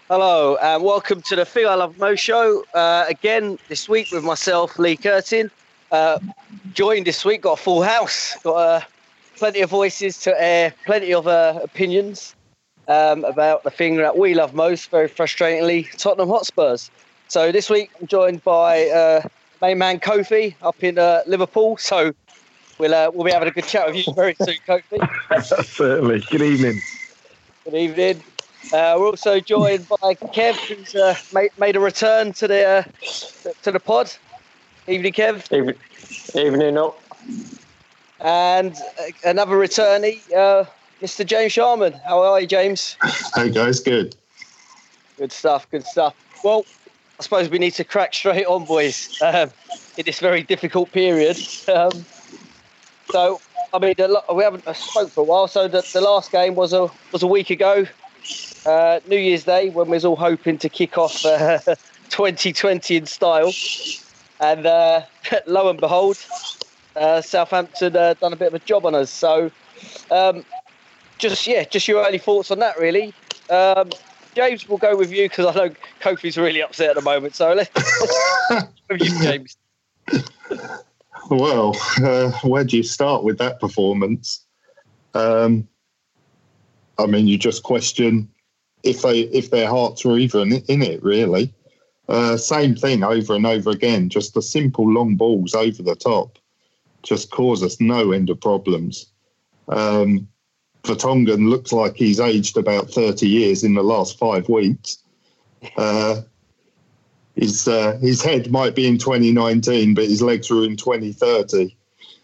Hello, and welcome to the Thing I Love Most show. Again, this week with myself, Lee Curtin. Joined this week, got a full house, got plenty of voices to air, plenty of opinions about the thing that we love most, very frustratingly, Tottenham Hotspurs. So this week, I'm joined by main man Kofi up in Liverpool. So we'll be having a good chat with you very soon, Kofi. Certainly. Good evening. Good evening. We're also joined by Kev, who's made a return to the pod. Evening, Kev. Evening, up. And another returnee, Mr. James Sharman. How are you, James? Hey guys, good. Good stuff. Well, I suppose we need to crack straight on, boys, in this very difficult period. So, I mean, we haven't spoke for a while. So the last game was a week ago. New Year's Day, when we was all hoping to kick off 2020 in style, and lo and behold, Southampton done a bit of a job on us. So, just your early thoughts on that, really. James, we'll go with you because I know Kofi's really upset at the moment. So let's with you, James. Well, where do you start with that performance? I mean, you just question if their hearts were even in it, really. Same thing over and over again. Just the simple long balls over the top just cause us no end of problems. Vertonghen looks like he's aged about 30 years in the last 5 weeks. His head might be in 2019, but his legs were in 2030.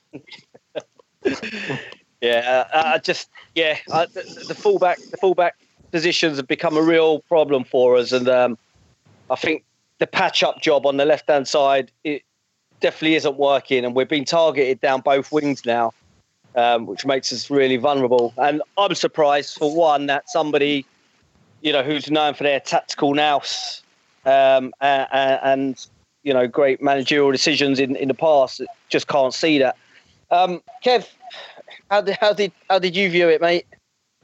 The fullback positions have become a real problem for us, and I think the patch-up job on the left-hand side, it definitely isn't working, and we're being targeted down both wings now, which makes us really vulnerable. And I'm surprised, for one, that somebody, who's known for their tactical nous and great managerial decisions in the past, just can't see that. Kev, how did you view it, mate?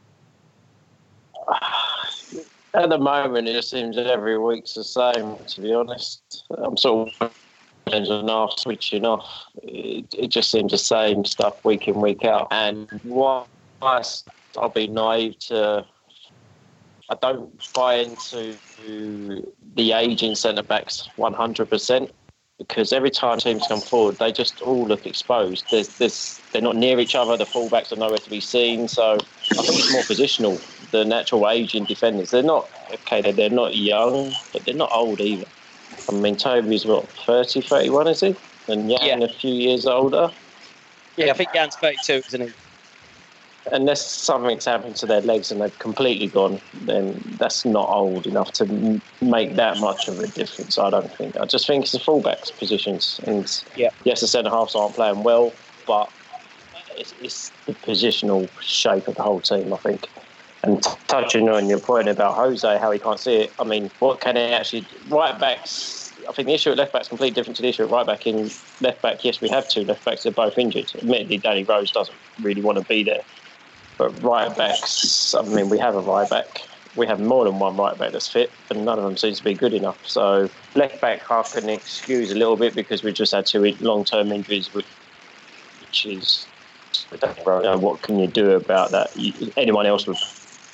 At the moment, it just seems that every week's the same, to be honest. I'm sort of switching off. It just seems the same stuff week in, week out. And whilst I'll be naive I don't buy into the aging centre-backs 100%, because every time teams come forward, they just all look exposed. They're not near each other. The fullbacks are nowhere to be seen. So I think it's more positional. The natural aging defenders, they're not young, but they're not old either. I mean, Toby's 30, 31, is he? And Jan a few years older. Yeah, I think Jan's 32, isn't he? Unless something's happened to their legs and they've completely gone, then that's not old enough to make that much of a difference, I don't think. I just think it's the fullbacks positions. And yes, the centre-halves aren't playing well, but it's the positional shape of the whole team, I think. And touching on your point about Jose, how he can't see it, I mean, what can he actually... Right-backs, I think the issue at left-back is completely different to the issue at right-back. In left-back, yes, we have 2 left-backs. They're both injured. Admittedly, Danny Rose doesn't really want to be there. But right-backs, I mean, we have a right-back. We have more than one right-back that's fit, but none of them seems to be good enough. So left-back, I can excuse a little bit because we just had 2 long-term injuries, which is... What can you do about that? Anyone else would...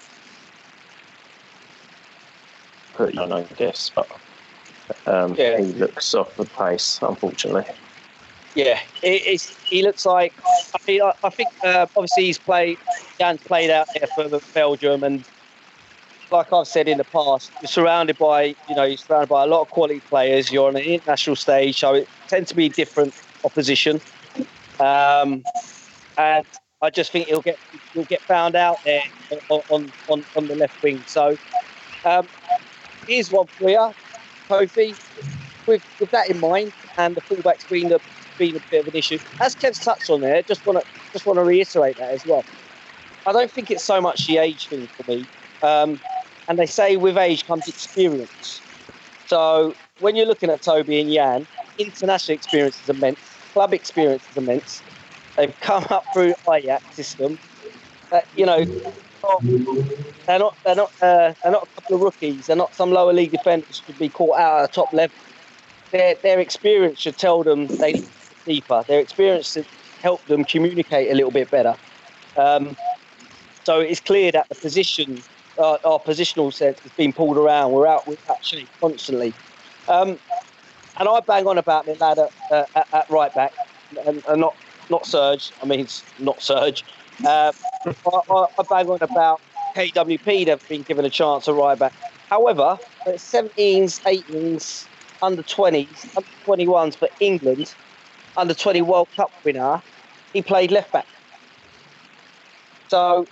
put on, I guess, but he looks off the pace, unfortunately. Yeah, he looks like... I think obviously Jan's played out there for Belgium, and like I've said in the past, you're surrounded by a lot of quality players. You're on an international stage, so it tends to be different opposition. And I just think he'll get found out there on the left wing. So here's one for you, Kofi. With that in mind, and the fullbacks being a bit of an issue, as Kev's touched on there, just want to reiterate that as well. I don't think it's so much the age thing for me. And they say with age comes experience. So when you're looking at Toby and Jan, international experience is immense, club experience is immense. They've come up through Ajax system. They're not a couple of rookies. They're not some lower league defenders who could be caught out at a top level. Their experience should tell them they need to go deeper. Their experience should help them communicate a little bit better. So it's clear that the position, our positional sense, has been pulled around. We're out shape constantly. And I bang on about my lad at right back, and not Serge. I mean, it's not Serge. I bang on about KWP. They've been given a chance at right back. However, at 17s, 18s, under 20s, under 21s for England, under 20 World Cup winner, he played left back. So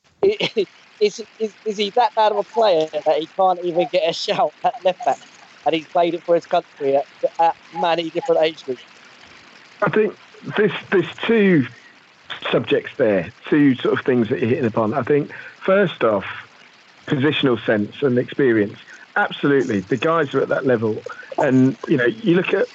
is he that bad of a player that he can't even get a shout at left back? And he's played it for his country at many different age groups. I think there's two subjects there, two sort of things that you're hitting upon. I think, first off, positional sense and experience. Absolutely, the guys are at that level. And, you look at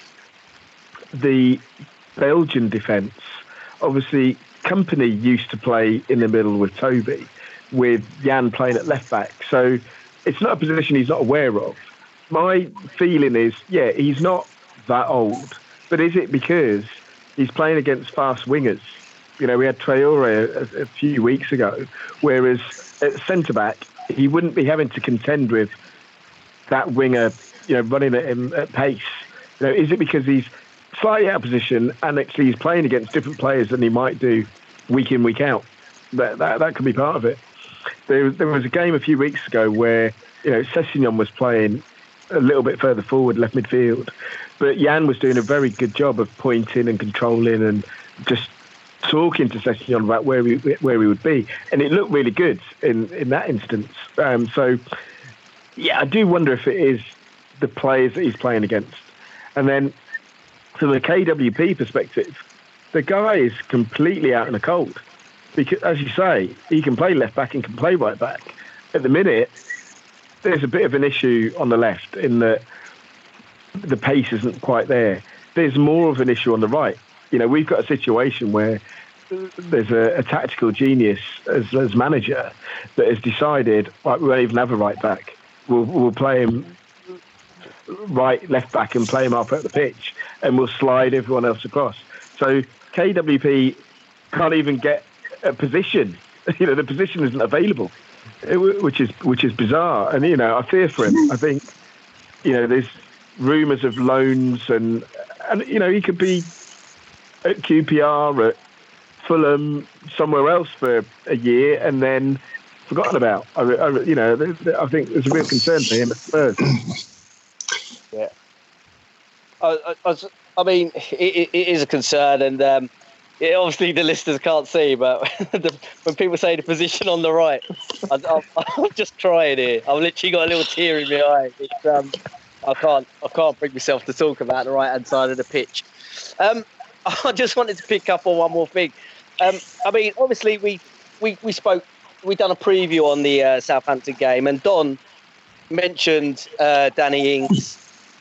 the Belgian defence, obviously, Kompany used to play in the middle with Toby, with Jan playing at left back. So it's not a position he's not aware of. My feeling is, he's not that old, but is it because he's playing against fast wingers? We had Traore a few weeks ago, whereas at centre-back, he wouldn't be having to contend with that winger, running at him at pace. Is it because he's slightly out of position and actually he's playing against different players than he might do week in, week out? That could be part of it. There was a game a few weeks ago where, Sessegnon was playing a little bit further forward, left midfield, but Jan was doing a very good job of pointing and controlling and just talking to Sessegnon about where he would be, and it looked really good in that instance. So I do wonder if it is the players that he's playing against. And then from the KWP perspective, the guy is completely out in the cold, because, as you say, he can play left back and can play right back. At the minute, there's a bit of an issue on the left in that the pace isn't quite there. There's more of an issue on the right. We've got a situation where there's a tactical genius as manager that has decided, right, we won't even have a right back. We'll play him right, left back and play him up at the pitch, and we'll slide everyone else across. So KWP can't even get a position. The position isn't available, which is bizarre. And I fear for him. I think there's rumours of loans, and he could be at QPR, at Fulham, somewhere else for a year, and then forgotten about. I think there's a real concern for him at Spurs. Yeah. I mean, it is a concern, and obviously the listeners can't see, but when people say the position on the right, I'm just crying here. I've literally got a little tear in my eye. It's, I can't bring myself to talk about the right-hand side of the pitch. I just wanted to pick up on one more thing. I mean, obviously we spoke. We done a preview on the Southampton game, and Don mentioned Danny Ings.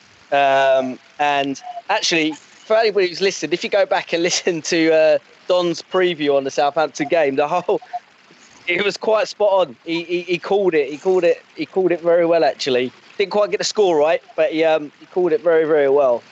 And actually, for anybody who's listened, if you go back and listen to Don's preview on the Southampton game, it was quite spot on. He called it. He called it very well. Actually, didn't quite get the score right, but he called it very, very well.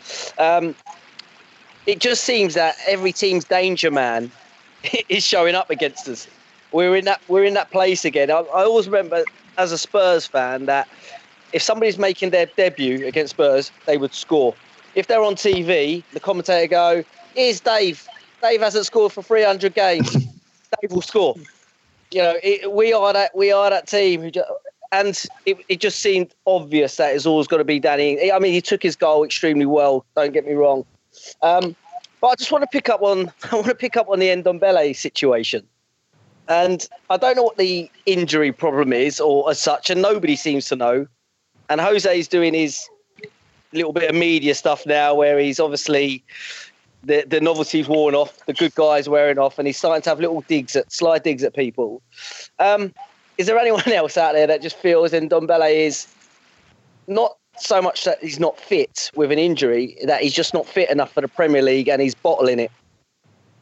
It just seems that every team's danger man is showing up against us. We're in that place again. I always remember as a Spurs fan that if somebody's making their debut against Spurs, they would score. If they're on TV, the commentator go, "Here's Dave. Dave hasn't scored for 300 games. Dave will score." We are that team and it just seemed obvious that it's always got to be Danny. I mean, he took his goal extremely well. Don't get me wrong, but I just want to pick up on the Ndombele situation. And I don't know what the injury problem is or as such, and nobody seems to know. And Jose's doing his little bit of media stuff now where he's obviously the novelty's worn off, the good guy's wearing off, and he's starting to have little sly digs at people. Is there anyone else out there that just feels Ndombele is not so much that he's not fit with an injury, that he's just not fit enough for the Premier League and he's bottling it?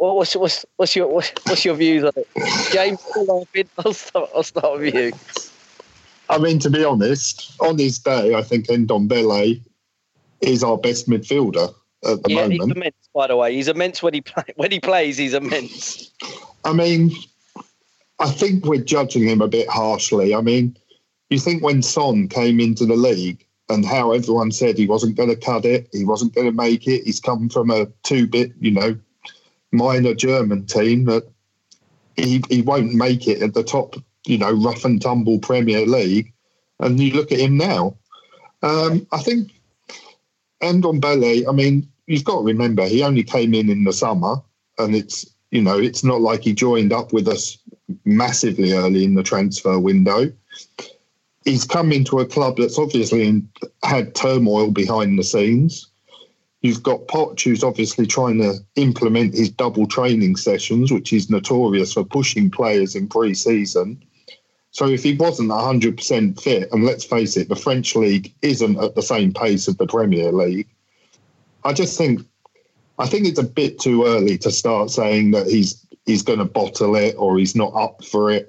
What's your views on it, James? I'll start with you. I mean, to be honest, on his day, I think Ndombele is our best midfielder at the moment. He's immense, by the way. He's immense when he plays. He's immense. I mean, I think we're judging him a bit harshly. I mean, you think when Son came into the league and how everyone said he wasn't going to cut it, he wasn't going to make it. He's come from a two-bit, minor German team that he won't make it at the top, rough and tumble Premier League. And you look at him now. I think Ndombele, I mean, you've got to remember, he only came in the summer, and it's not like he joined up with us massively early in the transfer window. He's come into a club that's obviously had turmoil behind the scenes. You've got Poch, who's obviously trying to implement his double training sessions, which is notorious for pushing players in pre-season. So if he wasn't 100% fit, and let's face it, the French league isn't at the same pace as the Premier League, I think it's a bit too early to start saying that he's going to bottle it or he's not up for it.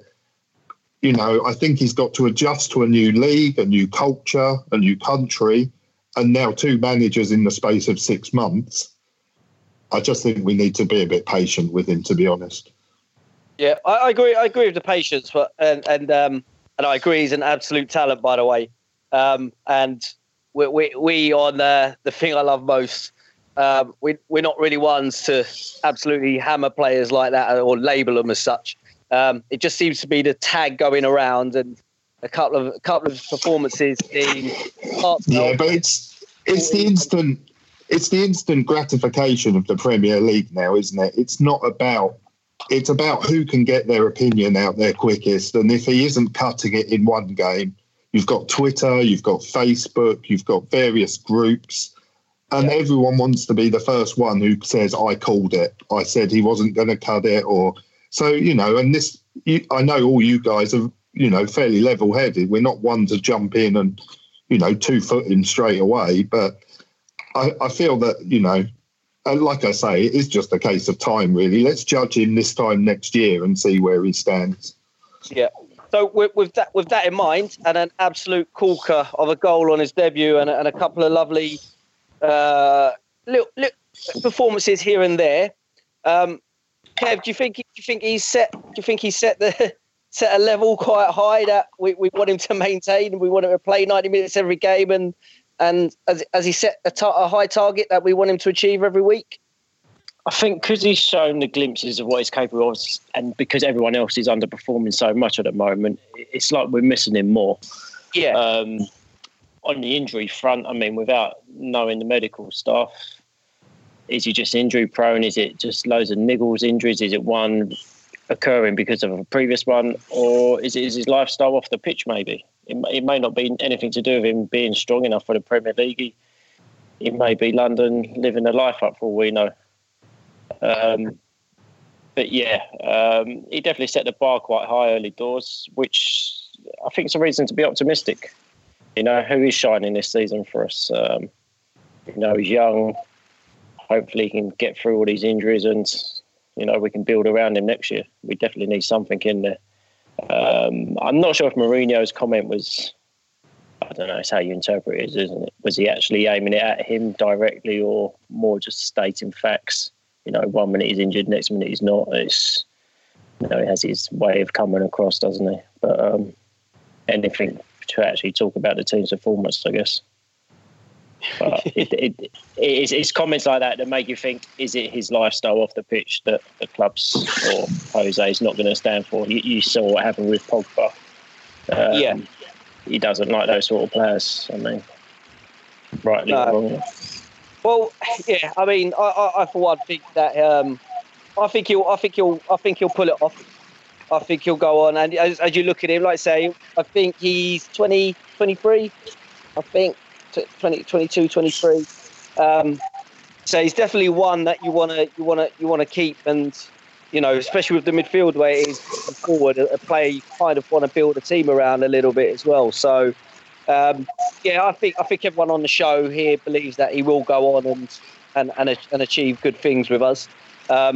I think he's got to adjust to a new league, a new culture, a new country, and now 2 managers in the space of 6 months. I just think we need to be a bit patient with him, to be honest. Yeah, I agree. I agree with the patience, but and I agree he's an absolute talent, by the way. And we on the thing I love most. We're not really ones to absolutely hammer players like that or label them as such. It just seems to be the tag going around, and a couple of performances in. Yeah, but it's the instant gratification of the Premier League now, isn't it? It's about who can get their opinion out there quickest, and if he isn't cutting it in one game, you've got Twitter, you've got Facebook, you've got various groups, and everyone wants to be the first one who says, "I called it. I said he wasn't going to cut it," or. So, and this, I know all you guys are, fairly level-headed. We're not one to jump in and, 2-foot him straight away. But I feel that, like I say, it is just a case of time, really. Let's judge him this time next year and see where he stands. Yeah. So with that in mind, and an absolute corker of a goal on his debut and a couple of lovely little performances here and there, Kev, do you think he's set a level quite high that we want him to maintain, and we want him to play 90 minutes every game, and as he set a high target that we want him to achieve every week? I think because he's shown the glimpses of what he's capable of, and because everyone else is underperforming so much at the moment, it's like we're missing him more. Yeah. On the injury front, I mean, without knowing the medical stuff, is he just injury prone? Is it just loads of niggles injuries? Is it one occurring because of a previous one? Or is his lifestyle off the pitch maybe? It may not be anything to do with him being strong enough for the Premier League. It may be London living a life up for all we know. But yeah, he definitely set the bar quite high early doors, which I think is a reason to be optimistic. Who is shining this season for us? He's young. Hopefully he can get through all these injuries and, we can build around him next year. We definitely need something in there. I'm not sure if Mourinho's comment was, I don't know, it's how you interpret it, isn't it? Was he actually aiming it at him directly or more just stating facts? 1 minute he's injured, next minute he's not. It's, he has his way of coming across, doesn't he? But anything to actually talk about the team's performance, I guess. But it's comments like that make you think, is it his lifestyle off the pitch that the clubs or Jose is not going to stand for? You saw what happened with Pogba. He doesn't like those sort of players. I mean, rightly or wrongly. Well, yeah. I mean, I for one think that I think he'll pull it off. I think he'll go on, and as you look at him, like I say, I think he's 23. I think. 22, 23. So he's definitely one that you want to keep, and especially with the midfield way it is forward, a player you kind of want to build a team around a little bit as well. So I think everyone on the show here believes that he will go on and achieve good things with us.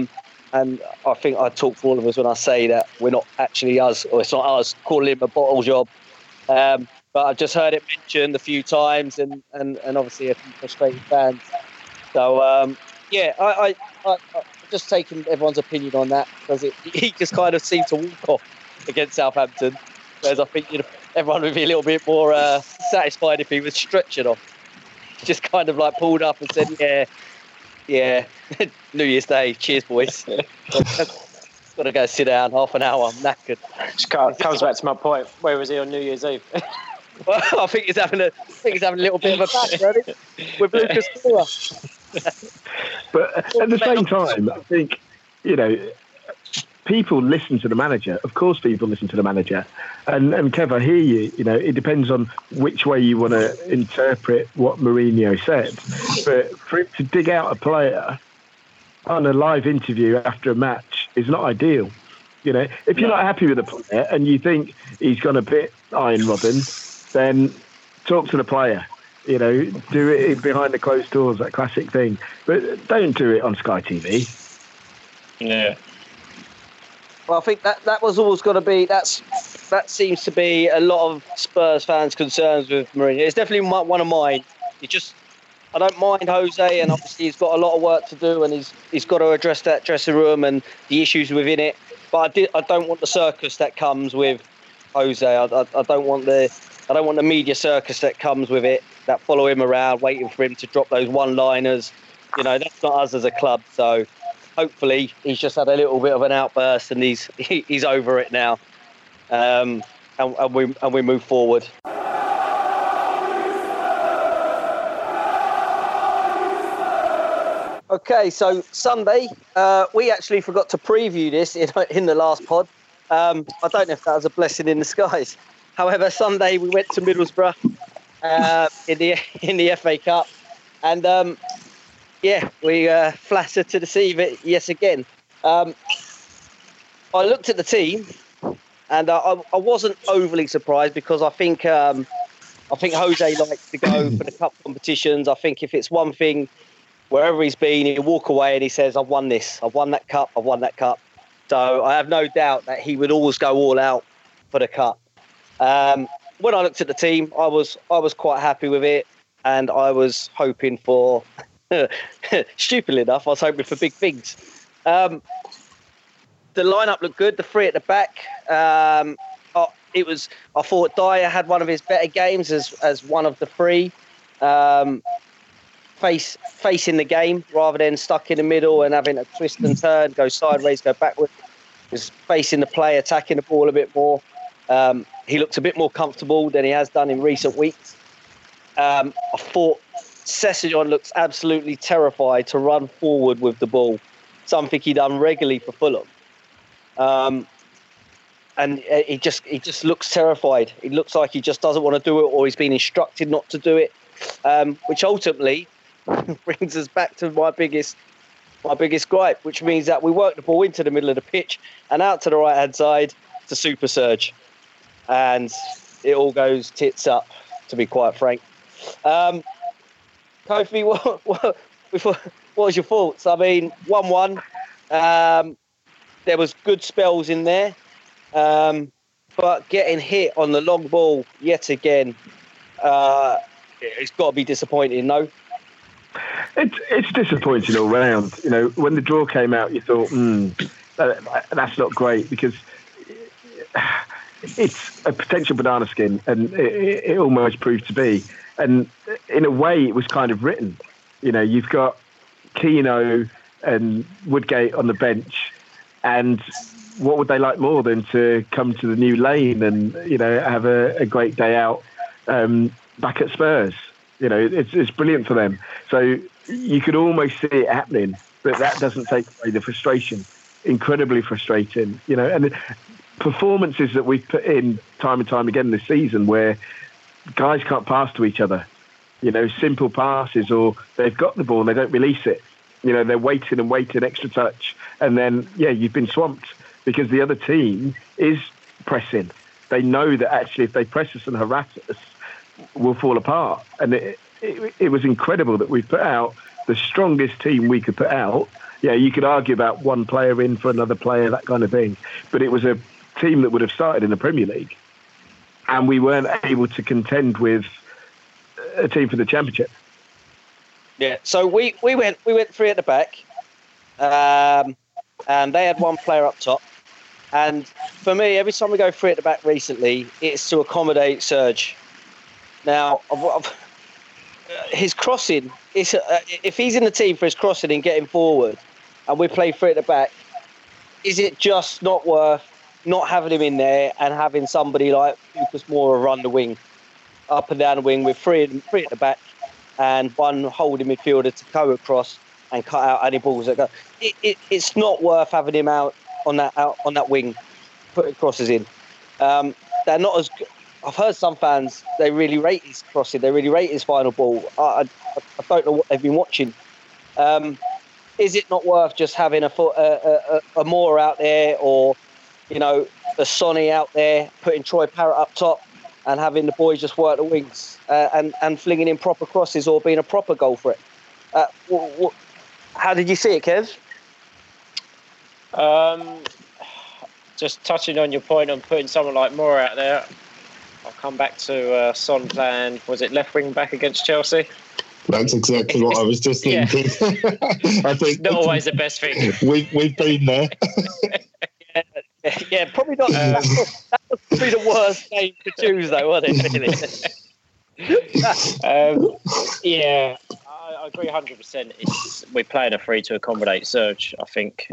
and I think I talk for all of us when I say that we're not actually us, or it's not us calling him a bottle job. But I've just heard it mentioned a few times, and obviously a few frustrated fans. So I just taking everyone's opinion on that, because he just kind of seemed to walk off against Southampton, whereas I think everyone would be a little bit more satisfied if he was stretching off. Just kind of like pulled up and said, yeah, New Year's Day, cheers, boys. Got to go sit down, half an hour, I'm knackered. Which comes back to my point. Where was he on New Year's Eve? Well, I think he's having a little bit of a bash, really, with Lucas Moura. But at the same time, I think, people listen to the manager. Of course, people listen to the manager. And Kev, I hear you. It depends on which way you want to interpret what Mourinho said. But for him to dig out a player on a live interview after a match is not ideal. If you're not happy with the player and you think he's gone a bit iron Robin, then talk to the player. Do it behind the closed doors, that classic thing. But don't do it on Sky TV. Yeah. Well, I think that was always going to be, that seems to be a lot of Spurs fans' concerns with Mourinho. It's definitely one of mine. I don't mind Jose, and obviously he's got a lot of work to do, and he's got to address that dressing room and the issues within it. But I don't want the circus that comes with Jose. I don't want the media circus that comes with it, that follow him around, waiting for him to drop those one-liners. That's not us as a club. So hopefully he's just had a little bit of an outburst and he's over it now, and we move forward. Okay, so Sunday, we actually forgot to preview this in the last pod. I don't know if that was a blessing in disguise. However, Sunday we went to Middlesbrough in the FA Cup, and we flattered to deceive it yet again. I looked at the team, and I wasn't overly surprised, because I think Jose likes to go for the cup competitions. I think if it's one thing, wherever he's been, he'll walk away and he says, "I've won this. I've won that cup. I've won that cup." So I have no doubt that he would always go all out for the cup. When I looked at the team, I was quite happy with it, and I was hoping for, stupidly enough, I was hoping for big things. The lineup looked good. The three at the back. I thought Dyer had one of his better games as one of the three. Facing the game rather than stuck in the middle and having a twist and turn, go sideways, go backwards. Was facing the play, attacking the ball a bit more. He looked a bit more comfortable than he has done in recent weeks. I thought Sessegnon looks absolutely terrified to run forward with the ball, something he done regularly for Fulham. And he just looks terrified. It looks like he just doesn't want to do it, or he's been instructed not to do it, which ultimately brings us back to my biggest gripe, which means that we work the ball into the middle of the pitch and out to the right hand side to Super Surge, and it all goes tits up, to be quite frank. Kofi, what was your thoughts? I mean, 1-1. There was good spells in there, but getting hit on the long ball yet again, it's got to be disappointing, no? It's disappointing all round. When the draw came out, you thought, that's not great, because it's a potential banana skin, and it almost proved to be. And in a way, it was kind of written. You've got Keano and Woodgate on the bench, and what would they like more than to come to the New Lane and have a great day out back at Spurs? It's brilliant for them. So you could almost see it happening, but that doesn't take away the frustration. Incredibly frustrating, and the performances that we've put in time and time again this season, where guys can't pass to each other, simple passes, or they've got the ball and they don't release it. They're waiting, extra touch, and then, you've been swamped because the other team is pressing. They know that actually if they press us and harass us, we'll fall apart. And it was incredible that we put out the strongest team we could put out, Yeah, you could argue about one player in for another player, that kind of thing. But it was a team that would have started in the Premier League, and we weren't able to contend with a team for the Championship. Yeah, so we went three at the back, and they had one player up top. And for me, every time we go three at the back recently, it's to accommodate Serge. Now, his crossing, if he's in the team for his crossing and getting forward, and we play three at the back, is it just not worth not having him in there and having somebody like Lucas Moura run the wing, up and down the wing with three at the back and one holding midfielder to go across and cut out any balls that go? It's not worth having him out on that wing, putting crosses in. They're not as good. I've heard some fans, they really rate his crossing, they really rate his final ball. I don't know what they've been watching. Is it not worth just having a Moore out there, or a Sonny out there, putting Troy Parrott up top and having the boys just work the wings and flinging in proper crosses or being a proper goal threat? How did you see it, Kev? Just touching on your point on putting someone like Moore out there, I'll come back to Son playing, was it left wing back against Chelsea? That's exactly what I was just thinking. I think not always the best thing. We've been there. Yeah, probably not. That was probably the worst game to choose, though, wasn't it? Really? Yeah, I agree 100%. We're playing a free to accommodate Serge. I think.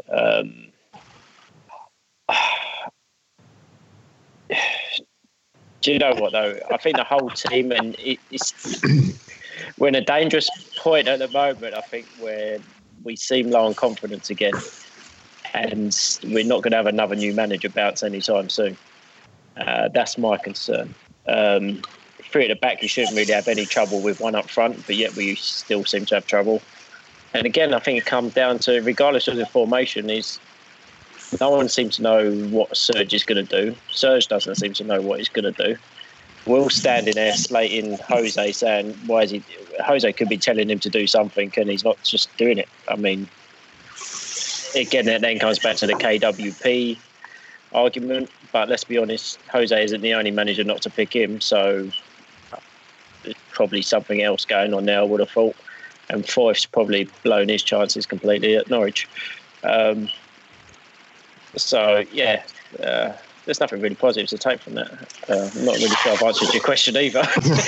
Do you know what though? I think the whole team, and we're in a dangerous point at the moment. I think where we seem low on confidence again, and we're not going to have another new manager bounce anytime soon. That's my concern. Three at the back, you shouldn't really have any trouble with one up front, but yet we still seem to have trouble. And again, I think it comes down to, regardless of the formation, is no one seems to know what Serge is going to do. Serge doesn't seem to know what he's going to do. We're all standing there slating Jose, saying, why is he... Jose could be telling him to do something and he's not just doing it. I mean, again, it then comes back to the KWP argument, but let's be honest, Jose isn't the only manager not to pick him, so there's probably something else going on there, I would have thought. And Foyth's probably blown his chances completely at Norwich. So, yeah, there's nothing really positive to take from that. I'm not really sure I've answered your question either.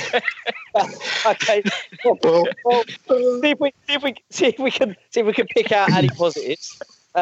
Okay. Well, see if we can pick out any positives.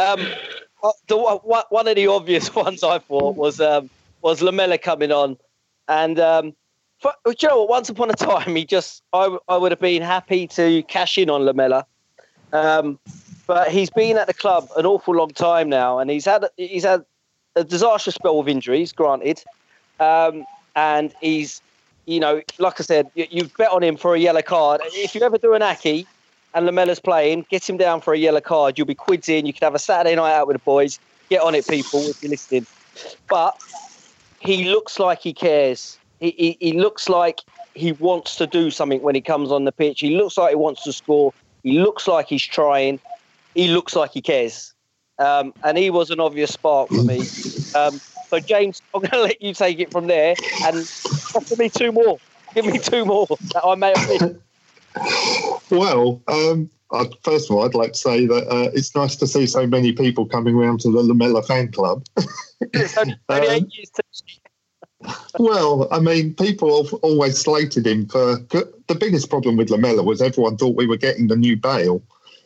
One of the obvious ones I thought was Lamela coming on, and do you know what? Once upon a time, I would have been happy to cash in on Lamela. But he's been at the club an awful long time now, and he's had a disastrous spell of injuries, granted. And he's, like I said, you bet on him for a yellow card. If you ever do an Aki and Lamela's playing, get him down for a yellow card. You'll be quids in. You can have a Saturday night out with the boys. Get on it, people, if you're listening. But he looks like he cares. He looks like he wants to do something when he comes on the pitch. He looks like he wants to score. He looks like he's trying. He looks like he cares. And he was an obvious spark for me. So, James, I'm going to let you take it from there and offer me two more. Give me two more that I may have missed. Well, first of all, I'd like to say that it's nice to see so many people coming around to the Lamela fan club. It's only 8 years to... Well, I mean, people have always slated him for... The biggest problem with Lamela was everyone thought we were getting the new Bale.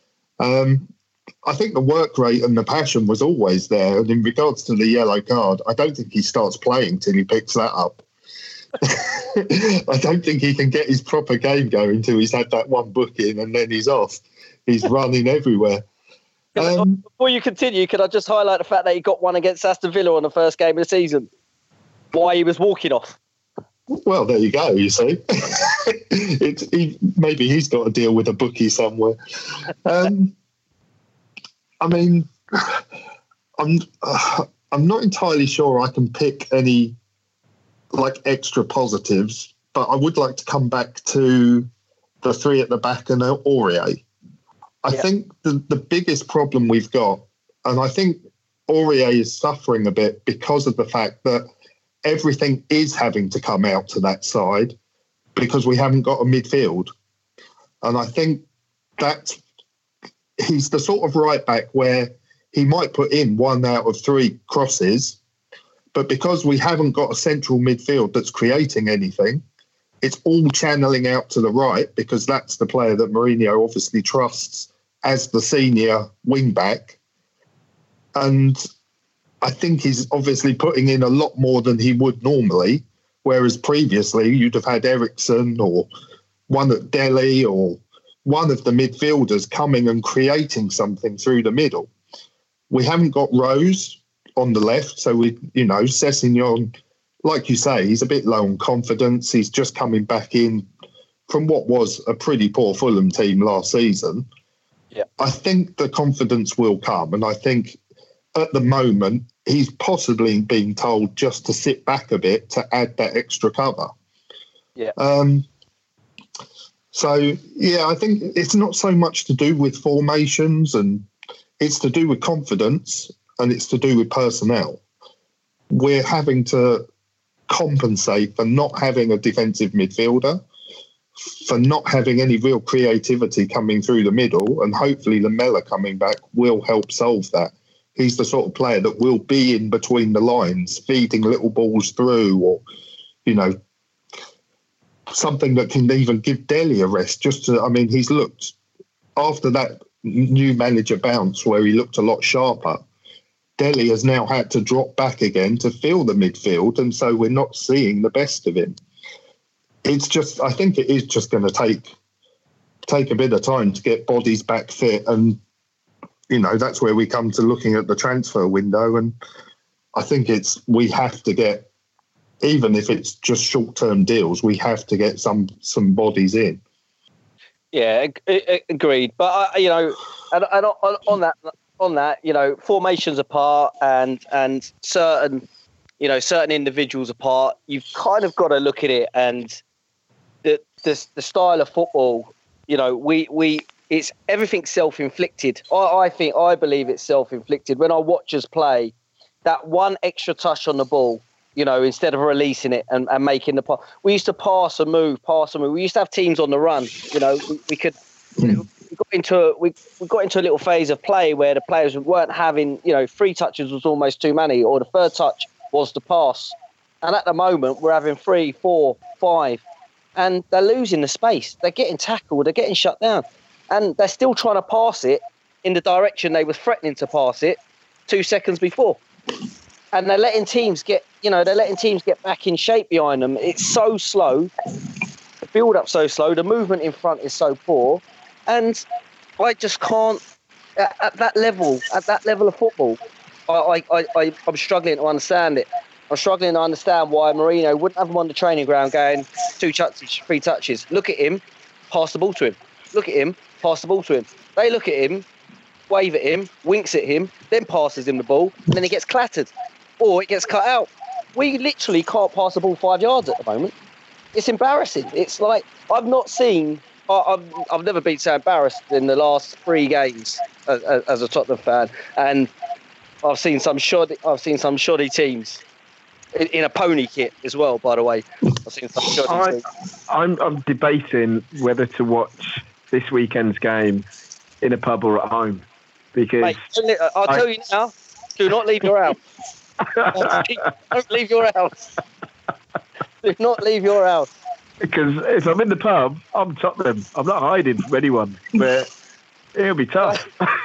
I think the work rate and the passion was always there. And in regards to the yellow card, I don't think he starts playing till he picks that up. I don't think he can get his proper game going till he's had that one booking and then he's off. He's running everywhere. Before you continue, can I just highlight the fact that he got one against Aston Villa on the first game of the season? Why he was walking off. Well, there you go, you see. Maybe he's got to deal with a bookie somewhere. I mean, I'm not entirely sure I can pick any extra positives, but I would like to come back to the three at the back and Aurier. I think the biggest problem we've got, and I think Aurier is suffering a bit because of the fact that everything is having to come out to that side because we haven't got a midfield. And I think that he's the sort of right back where he might put in 1 out of 3 crosses, but because we haven't got a central midfield that's creating anything, it's all channeling out to the right because that's the player that Mourinho obviously trusts as the senior wing back. And I think he's obviously putting in a lot more than he would normally, whereas previously you'd have had Ericsson or one at Delhi or one of the midfielders coming and creating something through the middle. We haven't got Rose on the left, so Sessegnon, like you say, he's a bit low on confidence. He's just coming back in from what was a pretty poor Fulham team last season. Yeah. I think the confidence will come, and I think at the moment he's possibly being told just to sit back a bit to add that extra cover. Yeah. I think it's not so much to do with formations, and it's to do with confidence, and it's to do with personnel. We're having to compensate for not having a defensive midfielder, for not having any real creativity coming through the middle, and hopefully Lamela coming back will help solve that. He's the sort of player that will be in between the lines, feeding little balls through, or, something that can even give Delhi a rest. He's looked, after that new manager bounce where he looked a lot sharper, Delhi has now had to drop back again to fill the midfield, and so we're not seeing the best of him. I think it is just going to take a bit of time to get bodies back fit, and that's where we come to looking at the transfer window. And I think we have to get, even if it's just short-term deals, we have to get some bodies in. Yeah, agreed. But on that, formations apart and certain individuals apart, you've kind of got to look at it, and the style of football. It's everything self-inflicted. I believe it's self-inflicted. When I watch us play, that one extra touch on the ball, instead of releasing it and making the pass. We used to pass and move. We used to have teams on the run. We got into a little phase of play where the players weren't having, 3 touches was almost too many, or the 3rd touch was the pass. And at the moment, we're having 3, 4, 5, and they're losing the space. They're getting tackled. They're getting shut down. And they're still trying to pass it in the direction they were threatening to pass it 2 seconds before. And they're letting teams get back in shape behind them. It's so slow. The build-up's so slow. The movement in front is so poor. And I just can't, at that level of football, I'm struggling to understand it. I'm struggling to understand why Mourinho wouldn't have him on the training ground going 2 touches, 3 touches. Look at him, pass the ball to him. Look at him, pass the ball to him. They look at him, wave at him, winks at him, then passes him the ball, and then he gets clattered. Or it gets cut out. We literally can't pass the ball 5 yards at the moment. It's embarrassing. It's like, I've never been so embarrassed in the last 3 games as a Tottenham fan, and I've seen some shoddy teams in a pony kit as well. By the way, I've seen some shoddy teams. I'm debating whether to watch this weekend's game in a pub or at home, because mate, I'll tell you now: do not leave your house. Don't leave your house. Do not leave your house. Because if I'm in the pub, I'm Tottenham. I'm not hiding from anyone, but it'll be tough.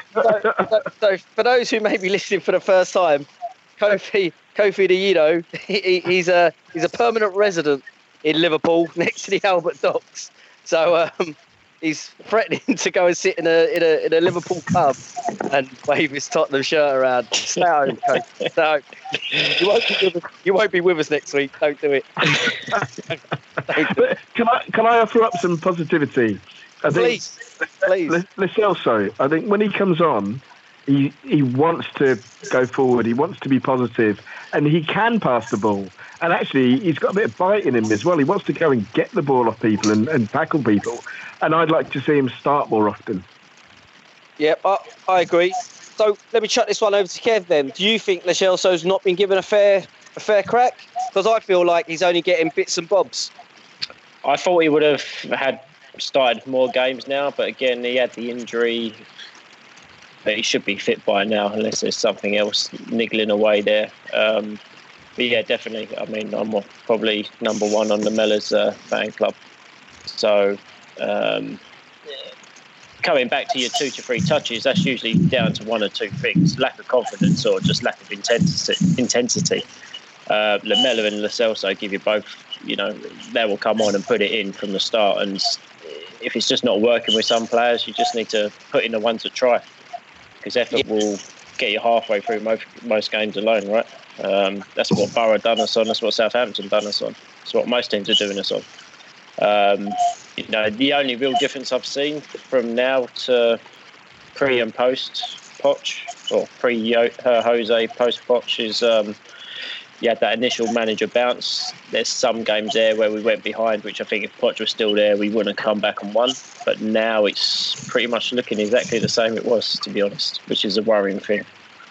So for those who may be listening for the first time, Kofi Diedo, he's a permanent resident in Liverpool next to the Albert Docks. So he's threatening to go and sit in a Liverpool pub and wave his Tottenham shirt around. Stay home, Kofi. No, you won't be with us next week. Don't do it. Can I offer up some positivity? Please. Lascelles, sorry. I think when he comes on, he wants to go forward. He wants to be positive, and he can pass the ball. And actually, he's got a bit of bite in him as well. He wants to go and get the ball off people and tackle people. And I'd like to see him start more often. Yeah, I agree. So let me chuck this one over to Kev then. Do you think Lo Celso's not been given a fair crack? Because I feel like he's only getting bits and bobs. I thought he would have had started more games now, but again, he had the injury. But he should be fit by now, unless there's something else niggling away there. But yeah, definitely. I mean, I'm probably number one on the Mellors fan club. So coming back to your 2 to 3 touches, that's usually down to one or two things: lack of confidence or just lack of intensity. Lamela and Lo Celso give you both. You know, they will come on and put it in from the start. And if it's just not working with some players, you just need to put in the ones that try. Because effort will get you halfway through most games alone, right? That's what Borough done us on. That's what Southampton done us on. That's what most teams are doing us on. You know, the only real difference I've seen from now to pre and post Poch, or pre Jose, post Poch, is you had that initial manager bounce. There's some games there where we went behind, which I think if Poch was still there, we wouldn't have come back and won. But now it's pretty much looking exactly the same it was, to be honest, which is a worrying thing.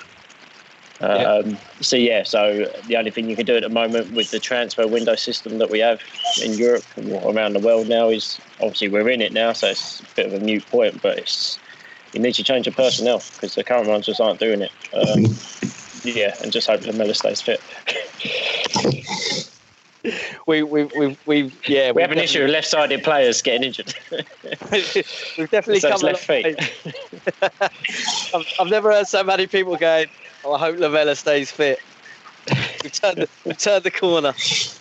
So the only thing you can do at the moment with the transfer window system that we have in Europe and around the world now is, obviously we're in it now, so it's a bit of a moot point, but you need to change your personnel because the current ones just aren't doing it. And just hope Lamela stays fit. We have an issue with left-sided players getting injured. We've definitely come left feet. I've never heard so many people going, I hope Lamela stays fit. We've turned the corner.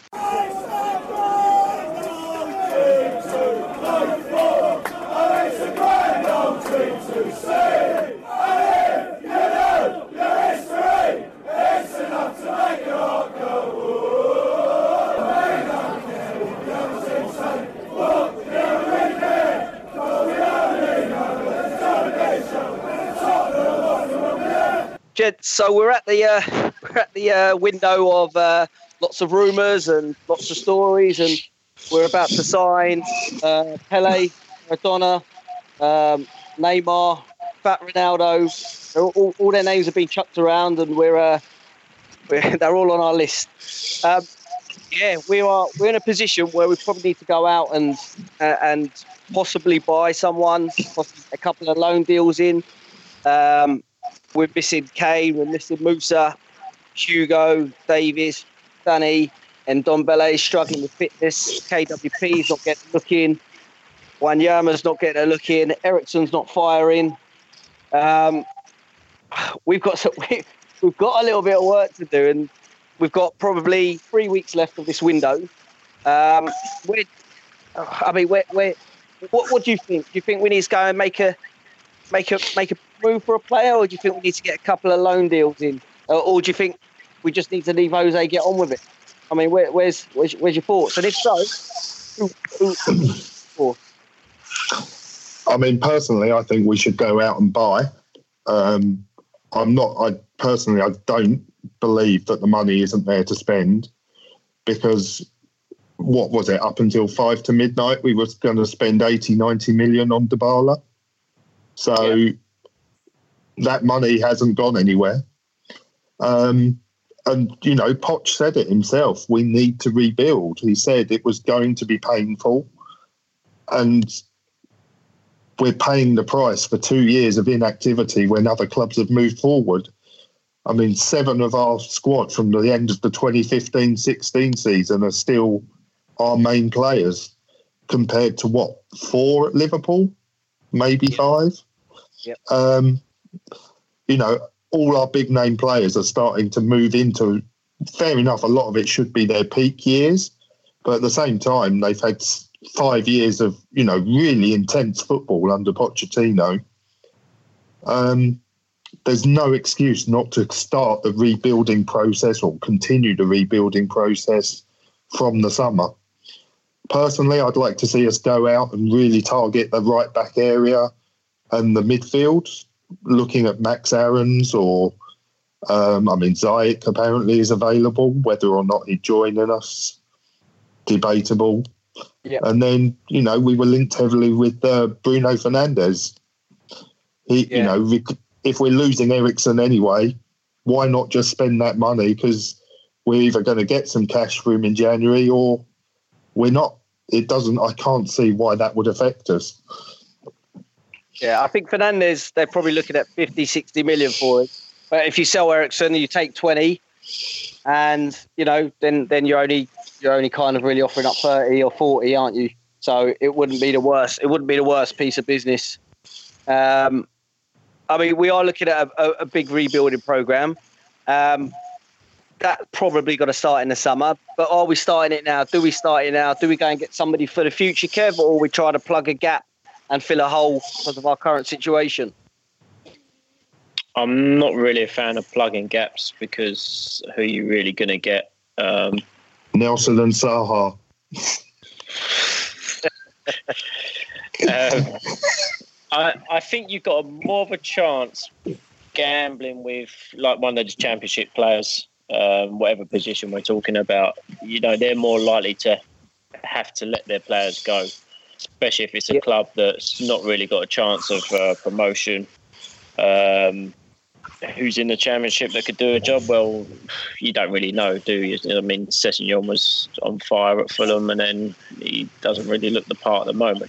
Jed, so we're at the window of lots of rumours and lots of stories, and we're about to sign Pele, Maradona, Neymar, Fat Ronaldo. All their names have been chucked around, and they're all on our list. We're in a position where we probably need to go out and possibly buy someone, possibly a couple of loan deals in. We're missing Kane, we're missing Musa, Hugo, Davies, Danny, and Ndombele struggling with fitness. KWP's not getting a look in. Wanyama's not getting a look in. Ericsson's not firing. We've got a little bit of work to do, and we've got probably 3 weeks left of this window. What do you think? Do you think we need to go and make a move for a player, or do you think we need to get a couple of loan deals in, or do you think we just need to leave Jose get on with it? I mean, where's your thoughts? And if so, who? I mean, personally, I think we should go out and buy. I don't believe that the money isn't there to spend, because what was it, up until 5 to midnight, we were going to spend 80-90 million on Dybala. So that money hasn't gone anywhere. And, you know, Poch said it himself, we need to rebuild. He said it was going to be painful, and we're paying the price for 2 years of inactivity when other clubs have moved forward. I mean, 7 of our squad from the end of the 2015-16 season are still our main players, compared to 4 at Liverpool, maybe 5. Yep. You know, all our big name players are starting to move into, fair enough, a lot of it should be their peak years, but at the same time, they've had 5 years of, you know, really intense football under Pochettino. There's no excuse not to start the rebuilding process or continue the rebuilding process from the summer. Personally, I'd like to see us go out and really target the right back area and the midfield, looking at Max Aarons or, Ziyech apparently is available. Whether or not he'd join in us, debatable. Yep. And then, you know, we were linked heavily with Bruno Fernandes. You know, if we're losing Eriksen anyway, why not just spend that money? Because we're either going to get some cash for him in January or we're not. I can't see why that would affect us. Yeah, I think Fernandes, they're probably looking at 50, 60 million for it. But if you sell Eriksen, you take 20, and you know, then you're only kind of really offering up 30 or 40, aren't you? So it wouldn't be the worst. It wouldn't be the worst piece of business. I mean, we are looking at a big rebuilding program. That probably got to start in the summer. But are we starting it now? Do we start it now? Do we go and get somebody for the future, Kev, or we try to plug a gap and fill a hole because of our current situation? I'm not really a fan of plugging gaps because who are you really going to get? Nelson and Zaha. I think you've got more of a chance gambling with like one of the championship players, whatever position we're talking about. You know, they're more likely to have to let their players go, especially if it's a club that's not really got a chance of promotion. Who's in the championship that could do a job? Well, you don't really know, do you? I mean, Sessegnon was on fire at Fulham and then he doesn't really look the part at the moment.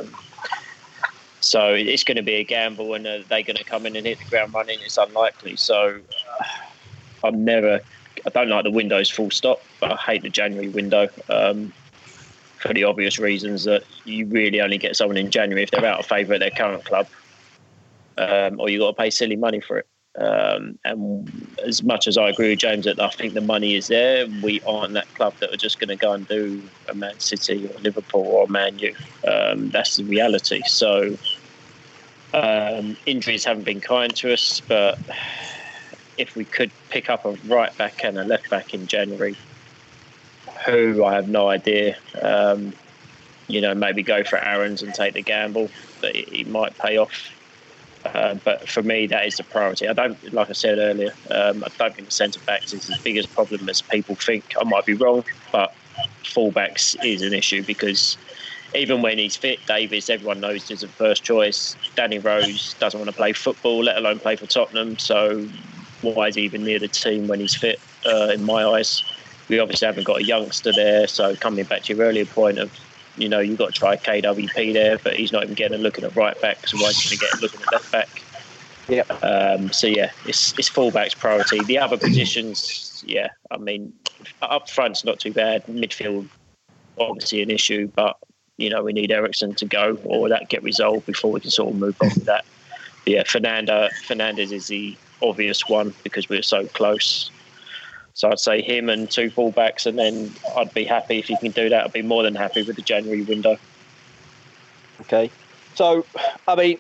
So it's going to be a gamble, and are they going to come in and hit the ground running? It's unlikely. So I don't like the windows full stop, but I hate the January window for the obvious reasons that you really only get someone in January if they're out of favour at their current club, or you've got to pay silly money for it. And as much as I agree with James that I think the money is there, we aren't that club that are just going to go and do a Man City or Liverpool or Man U. That's the reality. So injuries haven't been kind to us, but if we could pick up a right back and a left back in January, who I have no idea. You know, maybe go for Aarons and take the gamble that it might pay off. But for me, that is the priority. Like I said earlier, I don't think the centre backs is as big a problem as people think. I might be wrong, but fullbacks is an issue because even when he's fit, Davies, everyone knows is a first choice. Danny Rose doesn't want to play football, let alone play for Tottenham. So why is he even near the team when he's fit? In my eyes, we obviously haven't got a youngster there. So coming back to your earlier point of, you know, you've got to try KWP there, but he's not even getting a look at right back, so why is he going to get a look at left back? Yep. So yeah, it's fullback's priority. The other positions, yeah, I mean, up front's not too bad. Midfield, obviously an issue, but you know, we need Eriksen to go or that get resolved before we can sort of move on with that. But yeah, Fernandes is the obvious one because we're so close. So I'd say him and two fullbacks, and then I'd be happy if you can do that. I'd be more than happy with the January window. Okay, so I mean,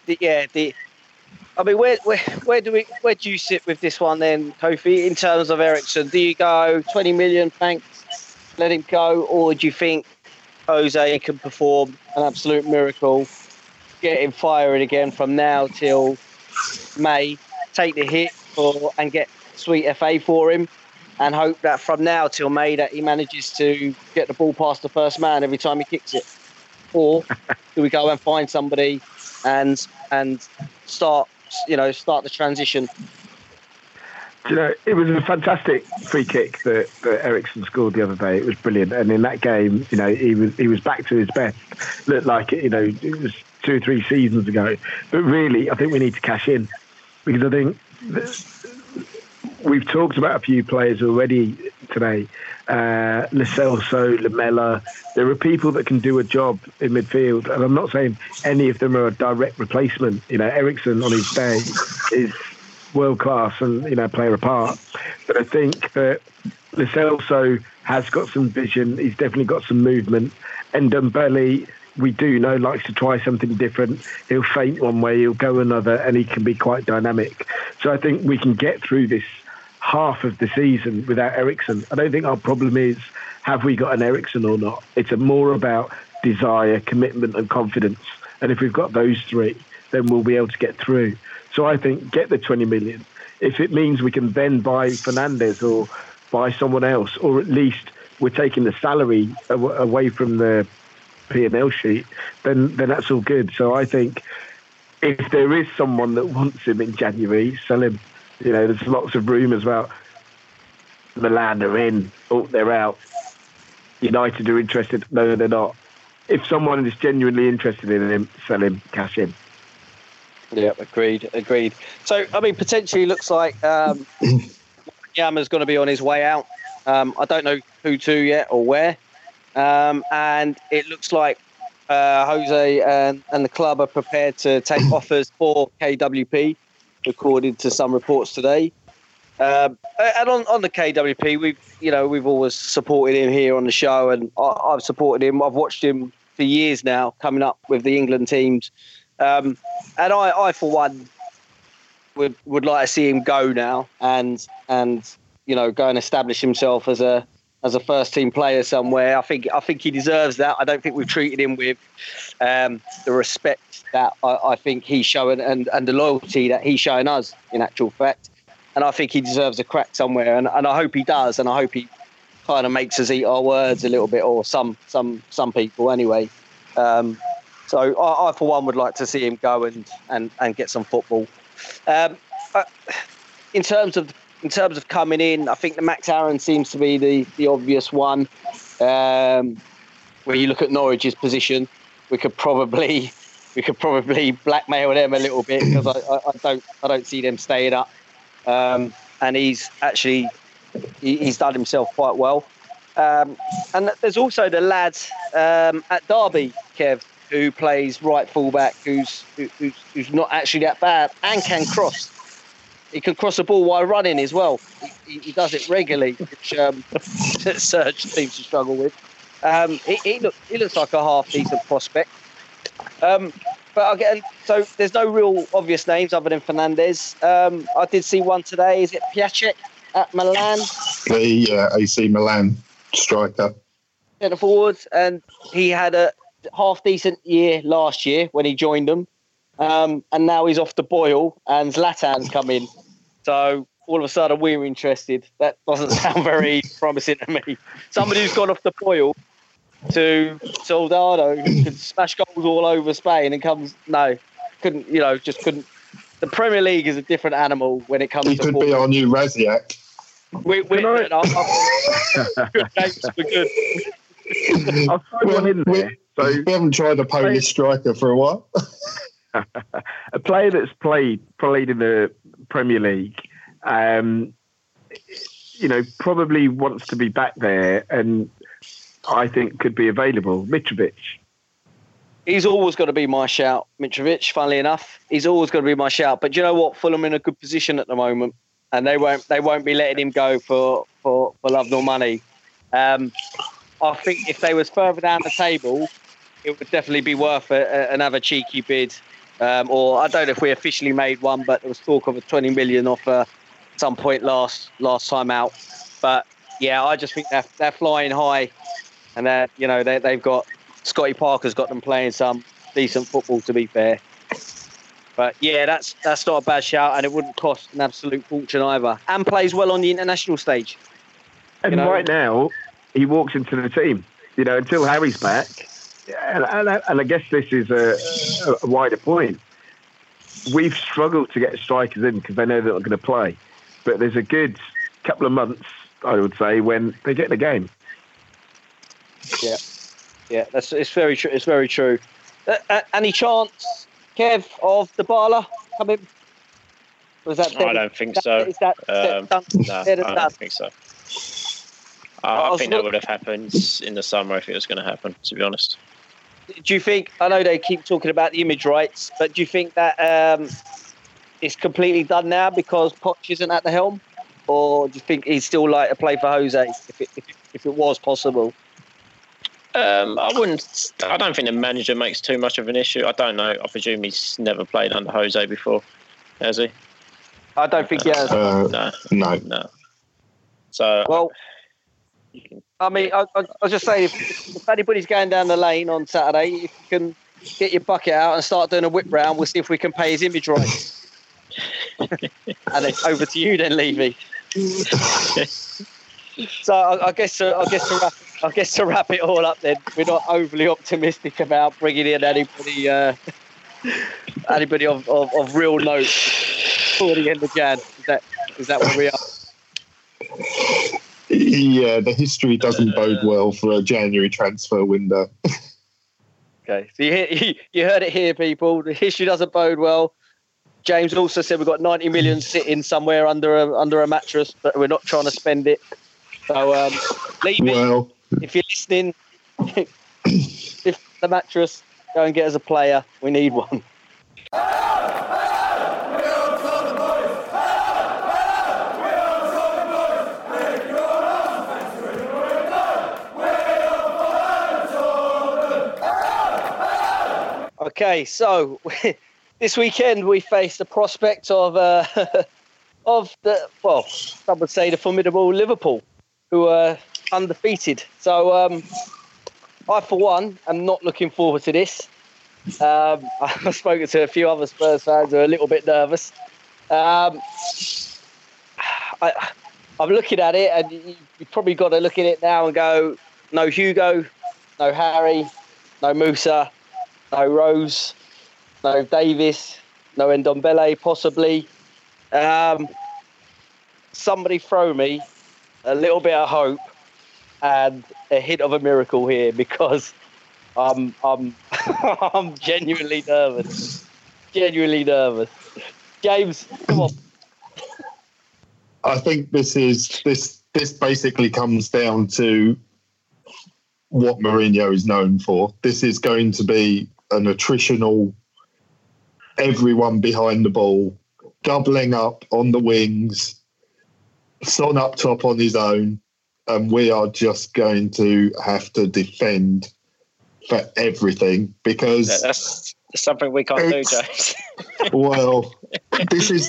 where do you sit with this one then, Kofi? In terms of Eriksen, do you go 20 million, thanks, let him go, or do you think Jose can perform an absolute miracle, get him firing again from now till May, take the hit and get sweet FA for him? And hope that from now till May that he manages to get the ball past the first man every time he kicks it? Or do we go and find somebody and start the transition? You know, it was a fantastic free kick that Eriksen scored the other day. It was brilliant, and in that game, you know, he was back to his best. Looked like it, you know, it was 2 or 3 seasons ago. But really, I think we need to cash in because I think we've talked about a few players already today. Lo Celso, Lamela. There are people that can do a job in midfield, and I'm not saying any of them are a direct replacement. You know, Eriksen on his day is world class and, you know, play a part. But I think that Lo Celso has got some vision. He's definitely got some movement. And Ndombele, we do know, likes to try something different. He'll feint one way, he'll go another, and he can be quite dynamic. So I think we can get through this half of the season without Eriksen. I don't think our problem is, have we got an Eriksen or not? It's more about desire, commitment and confidence. And if we've got those 3, then we'll be able to get through. So I think get the 20 million. If it means we can then buy Fernandes or buy someone else, or at least we're taking the salary away from the P&L sheet, then that's all good. So I think if there is someone that wants him in January, sell him. You know, there's lots of rumours about Milan are in, they're out. United are interested, no, they're not. If someone is genuinely interested in him, sell him, cash in. Yeah, agreed. So, I mean, potentially looks like Yama's going to be on his way out. I don't know who to yet or where. And it looks like Jose and the club are prepared to take offers for KWP, according to some reports today. And on the KWP, we've always supported him here on the show, and I've supported him. I've watched him for years now, coming up with the England teams. And I for one would like to see him go now and go and establish himself as a first team player somewhere. I think he deserves that. I don't think we've treated him with the respect that I think he's shown and the loyalty that he's showing us, in actual fact. And I think he deserves a crack somewhere, and I hope he does, and I hope he kind of makes us eat our words a little bit, or some people anyway. So I for one would like to see him go and get some football. In terms of coming in, I think the Max Aaron seems to be the obvious one. Where you look at Norwich's position, we could probably blackmail them a little bit, because I don't see them staying up. And he's done himself quite well. And there's also the lad at Derby, Kev, who plays right fullback, who's not actually that bad and can cross. He can cross the ball while running as well. He does it regularly, which Serge seems to struggle with. He looks like a half decent prospect. But again, so there's no real obvious names other than Fernandez. I did see one today. Is it Piatek at Milan? The AC Milan striker. Centre forward, and he had a half decent year last year when he joined them, and now he's off the boil, and Zlatan's come in. So all of a sudden we're interested. That doesn't sound very promising to me. Somebody who's gone off the boil to Soldado, who could smash goals all over Spain, and couldn't. The Premier League is a different animal when it comes to football. He could be our new Raziak. We're good. We're good. I'll throw one in there. We haven't tried a Polish striker for a while. A player that's played in the Premier League, probably wants to be back there, and I think could be available. Mitrovic. He's always going to be my shout, Mitrovic. Funnily enough, he's always going to be my shout. But do you know what? Fulham are in a good position at the moment, and they won't be letting him go for love nor money. I think if they was further down the table, it would definitely be worth another cheeky bid. Or I don't know if we officially made one, but there was talk of a 20 million offer at some point last time out. But yeah, I just think they're flying high, and they've got Scotty Parker's got them playing some decent football, to be fair. But yeah, that's not a bad shout, and it wouldn't cost an absolute fortune either, and plays well on the international stage. And right now, he walks into the team. Until Harry's back. And I guess this is a wider point. We've struggled to get strikers in because they know they're not going to play. But there's a good couple of months, I would say, when they get in the game. Yeah, it's very true. It's very true. Any chance, Kev, of Dybala coming? Was that? I don't think so. Is that done? No, I don't think so. I think that would have happened in the summer if it was going to happen, to be honest. Do you think, I know they keep talking about the image rights, but do you think that it's completely done now because Poch isn't at the helm? Or do you think he'd still like to play for Jose if it was possible? I don't think the manager makes too much of an issue. I don't know. I presume he's never played under Jose before, has he? I don't think he has. No. So... Well... I mean, I was just saying, if anybody's going down the lane on Saturday, if you can get your bucket out and start doing a whip round, we'll see if we can pay his image rights. And it's over to you then, Levy. So I guess to wrap it all up then, we're not overly optimistic about bringing in anybody Anybody of real note before the end of Jan? Is that where we are? Yeah, the history doesn't bode well for a January transfer window. Okay, so you heard it here, people. The history doesn't bode well. James also said we've got 90 million sitting somewhere under a mattress, but we're not trying to spend it. So leave it. If you're listening, if the mattress, go and get us a player. We need one. Okay, so this weekend we face the prospect of some would say the formidable Liverpool, who are undefeated. So I, for one, am not looking forward to this. I've spoken to a few other Spurs fans who are a little bit nervous. I'm looking at it, and you've probably got to look at it now and go, no Hugo, no Harry, no Musa, no Rose, no Davis, no Ndombele, possibly. Somebody throw me a little bit of hope and a hint of a miracle here, because I'm genuinely nervous. Genuinely nervous. James, come on. I think this basically comes down to what Mourinho is known for. This is going to be an attritional, everyone behind the ball, doubling up on the wings, Son up top on his own, and we are just going to have to defend for everything, because that's something we can't do, James. Well, this is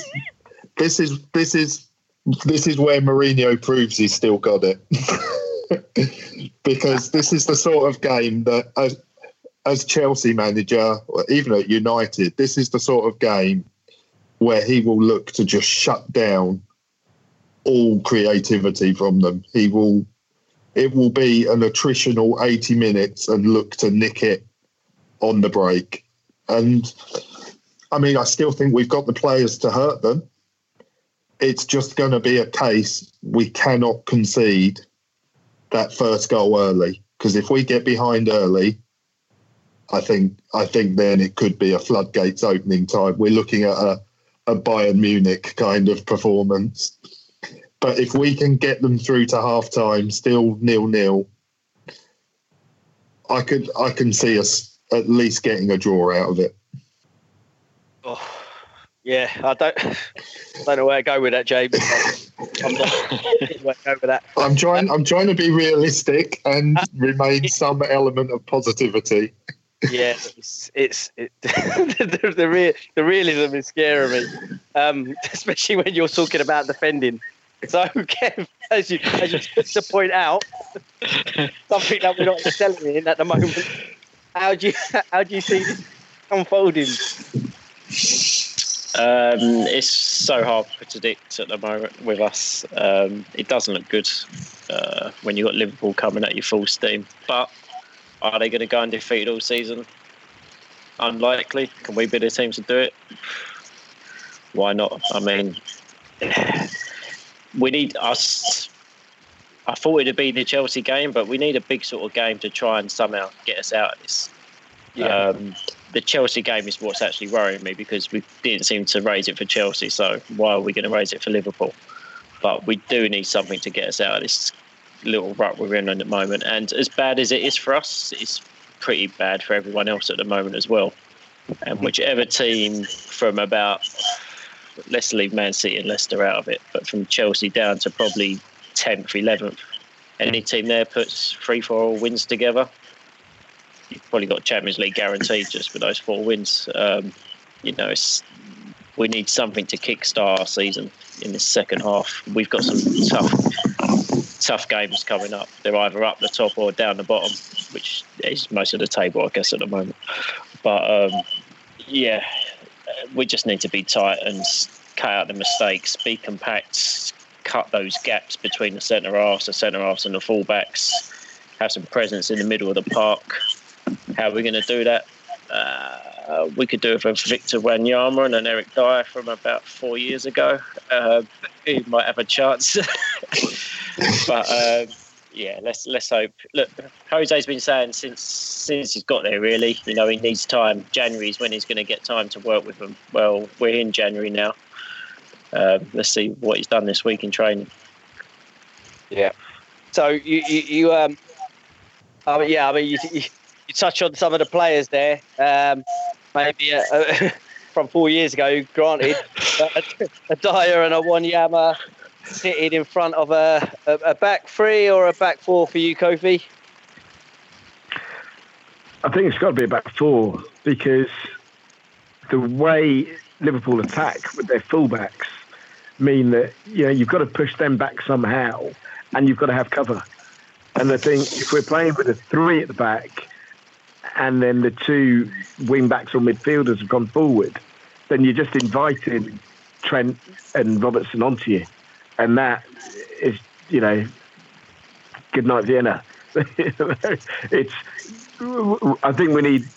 where Mourinho proves he's still got it. Because this is the sort of game that, as Chelsea manager, or even at United, this is the sort of game where he will look to just shut down all creativity from them. It will be an attritional 80 minutes and look to nick it on the break. And I mean, I still think we've got the players to hurt them. It's just going to be a case we cannot concede that first goal early, because if we get behind early, I think then it could be a floodgates opening time. We're looking at a Bayern Munich kind of performance. But if we can get them through to half time, still 0-0, I can see us at least getting a draw out of it. Oh, yeah, I don't know where to go with that, James. I'm not where to go with that. I'm trying to be realistic and remain some element of positivity. Yeah, the realism is scaring me, especially when you're talking about defending. So, Kev, as you just to point out, something that we're not excelling in at the moment. How do you see this unfolding? It's so hard to predict at the moment with us. It doesn't look good when you've got Liverpool coming at you full steam. But are they going to go undefeated all season? Unlikely. Can we be the team to do it? Why not? I mean, we need us. I thought it'd be the Chelsea game, but we need a big sort of game to try and somehow get us out of this. Yeah. The Chelsea game is what's actually worrying me, because we didn't seem to raise it for Chelsea. So why are we going to raise it for Liverpool? But we do need something to get us out of this little rut we're in at the moment. And as bad as it is for us, it's pretty bad for everyone else at the moment as well. And whichever team from about, let's leave Man City and Leicester out of it, but from Chelsea down to probably 10th, 11th, any team there puts 3-4 wins together, you've probably got Champions League guaranteed just for those 4 wins. We need something to kickstart our season in this second half. We've got some tough games coming up. They're either up the top or down the bottom, which is most of the table, I guess, at the moment. But we just need to be tight and cut out the mistakes, be compact, cut those gaps between the centre halves and the fullbacks, have some presence in the middle of the park. How are we going to do that? We could do it for Victor Wanyama and an Eric Dyer from about 4 years ago. He might have a chance. But yeah, let's hope. Look, Jose's been saying since he's got there, really, he needs time. January is when he's going to get time to work with them. Well, we're in January now. Let's see what he's done this week in training. Yeah. So you touch on some of the players there. Maybe from 4 years ago, granted, a Dyer and a Wanyama sitting in front of a back three or a back four for you, Kofi? I think it's got to be a back four, because the way Liverpool attack with their fullbacks mean that you've got to push them back somehow, and you've got to have cover. And I think if we're playing with a three at the back, and then the two wing backs or midfielders have gone forward, then you're just inviting Trent and Robertson onto you. And that is, good night, Vienna. I think we need,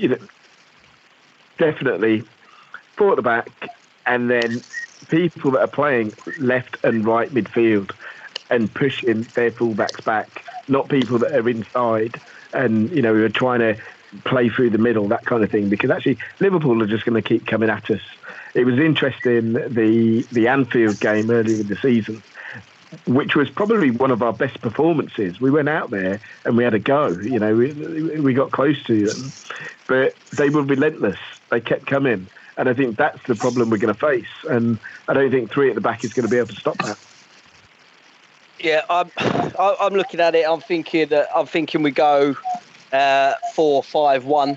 definitely four at the back, and then people that are playing left and right midfield and pushing their fullbacks back, not people that are inside and, who are trying to play through the middle, that kind of thing, because actually Liverpool are just going to keep coming at us. It was interesting, the Anfield game earlier in the season, which was probably one of our best performances. We went out there and we had a go. We got close to them, but they were relentless. They kept coming, and I think that's the problem we're going to face. And I don't think three at the back is going to be able to stop that. Yeah, I'm looking at it. I'm thinking we go 4-5-1,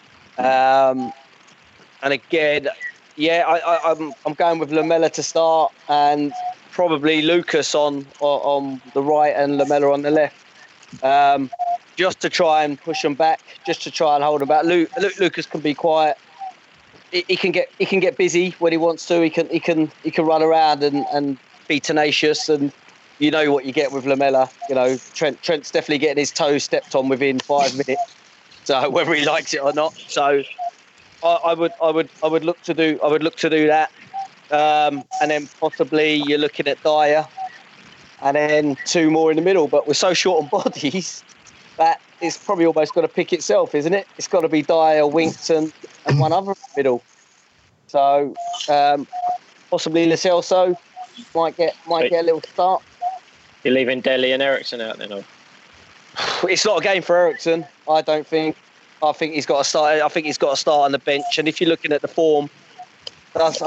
and again, I'm going with Lamela to start, and probably Lucas on the right and Lamela on the left, just to try and push them back, just to try and hold them back. Lucas can be quiet. He can get busy when he wants to. He can run around and be tenacious, and you know what you get with Lamela. Trent's definitely getting his toes stepped on within 5 minutes. So whether he likes it or not, so I would look to do that, and then possibly you're looking at Dyer, and then two more in the middle. But we're so short on bodies that it's probably almost got to pick itself, isn't it? It's got to be Dyer, Winks, and one other in the middle. So possibly Lo Celso might get a little start. You're leaving Dele and Ericsson out then, or? It's not a game for Ericsson, I don't think. I think he's got to start. I think he's got to start on the bench. And if you're looking at the form, does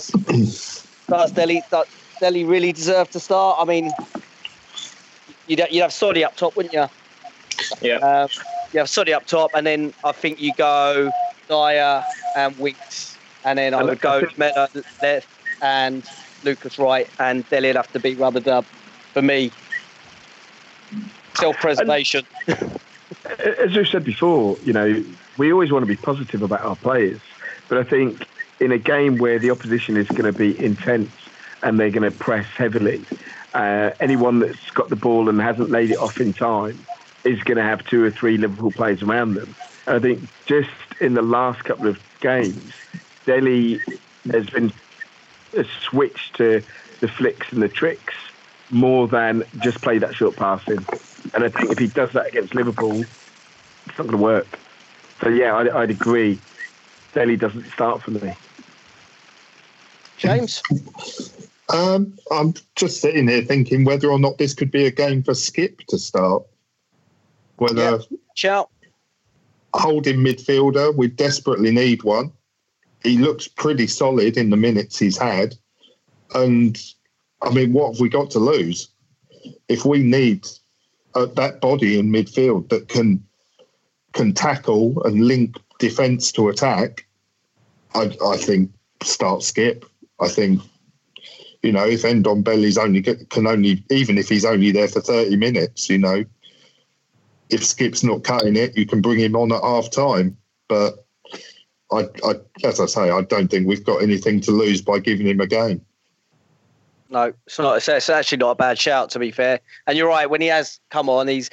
Dele really deserve to start? I mean, you'd have Soddy up top, wouldn't you? Yeah. You have Soddy up top, and then I think you go Dyer and Winks, and then I would go Meta left and Lucas right, and Dele would have to be rubber dub for me. Self-preservation. As you said before, we always want to be positive about our players, but I think in a game where the opposition is going to be intense and they're going to press heavily, anyone that's got the ball and hasn't laid it off in time is going to have two or three Liverpool players around them. And I think just in the last couple of games, Dele has switched to the flicks and the tricks more than just play that short passing. And I think if he does that against Liverpool, it's not going to work. So, yeah, I'd agree. Dele doesn't start for me. James? I'm just sitting here thinking whether or not this could be a game for Skip to start. Whether holding midfielder, we desperately need one. He looks pretty solid in the minutes he's had. And, I mean, what have we got to lose? If we need that body in midfield that can tackle and link defence to attack, I think start Skip. I think, if Ndombele's even if he's only there for 30 minutes, if Skip's not cutting it, you can bring him on at half time. But as I say, I don't think we've got anything to lose by giving him a game. No, it's not. It's actually not a bad shout, to be fair. And you're right. When he has come on, he's